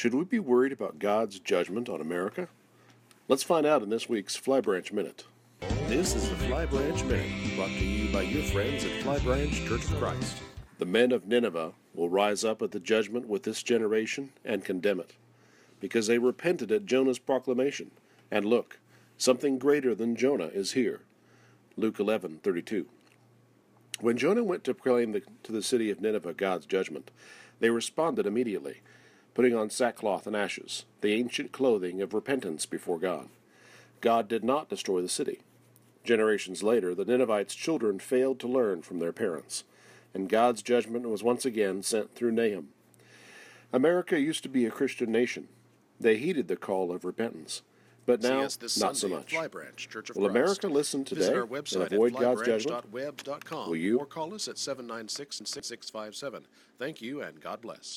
Should we be worried about God's judgment on America? Let's find out in this week's Fly Branch Minute. This is the Fly Branch Minute, brought to you by your friends at Fly Branch Church of Christ. The men of Nineveh will rise up at the judgment with this generation and condemn it, because they repented at Jonah's proclamation. And look, something greater than Jonah is here. Luke 11:32. When Jonah went to proclaim to the city of Nineveh God's judgment, they responded immediately, putting on sackcloth and ashes, the ancient clothing of repentance before God. God did not destroy the city. Generations later, the Ninevites' children failed to learn from their parents, and God's judgment was once again sent through Nahum. America used to be a Christian nation. They heeded the call of repentance. But now, not so much. Will America listen today and avoid God's judgment? Will you? Or call us at 796-6657. Thank you, and God bless.